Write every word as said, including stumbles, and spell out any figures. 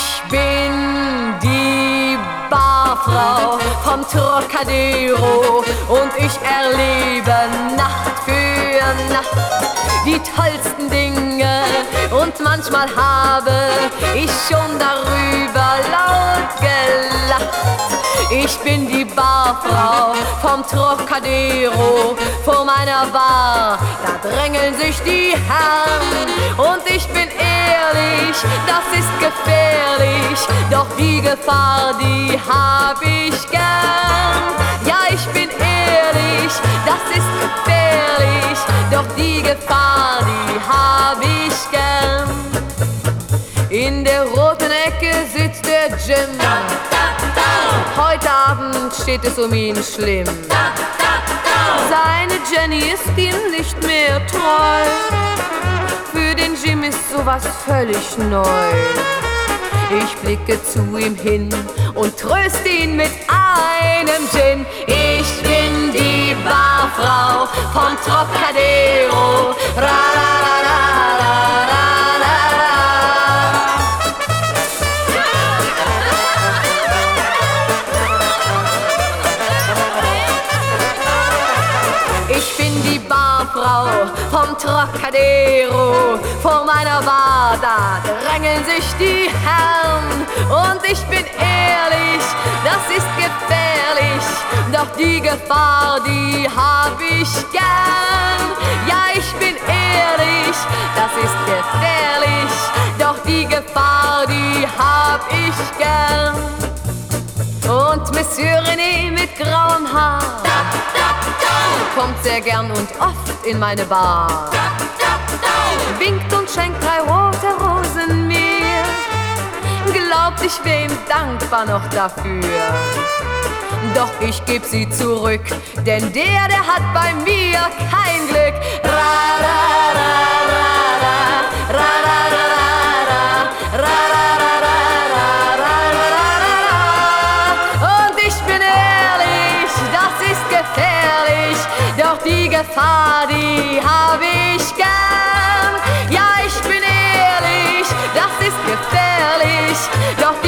Ich bin die Barfrau vom Trocadero und ich erlebe Nacht für Nacht die tollsten Dinge und manchmal habe ich schon darüber laut gelacht. Ich bin die Barfrau vom Trocadero, vor meiner Bar, da drängeln sich die Herren und ich bin ehrlich, das ist gefährlich, doch die Gefahr, die hab ich gern. Ja, ich bin ehrlich, das ist gefährlich, doch die Gefahr, die hab ich gern. In der roten Ecke sitzt der Jim, heute Abend steht es um ihn schlimm. Seine Jenny ist ihm nicht mehr treu, für den Jim ist sowas völlig neu. Ich blicke zu ihm hin und tröste ihn mit einem Gin. Ich bin die Barfrau vom Trocadero. Ra, ra, ra, ra, ra, ra. Ich bin die Barfrau vom Trocadero, vor meiner Bar, da drängeln sich die Herren und ich bin ehrlich, das ist gefährlich, doch die Gefahr, die hab ich gern. Ja, ich bin ehrlich, das ist gefährlich, doch die Gefahr, die hab ich gern. Und Monsieur René mit grauem Haar kommt sehr gern und oft in meine Bar, winkt und schenkt drei rote Rosen mir, glaubt, ich wär ihm dankbar noch dafür. Doch ich geb sie zurück, denn der, der hat bei mir kein Glück. Ra, ra, ra, ra, ra, ra, ra, ra, ra, ra, doch die Gefahr, die hab ich gern. Ja, ich bin ehrlich, das ist gefährlich, doch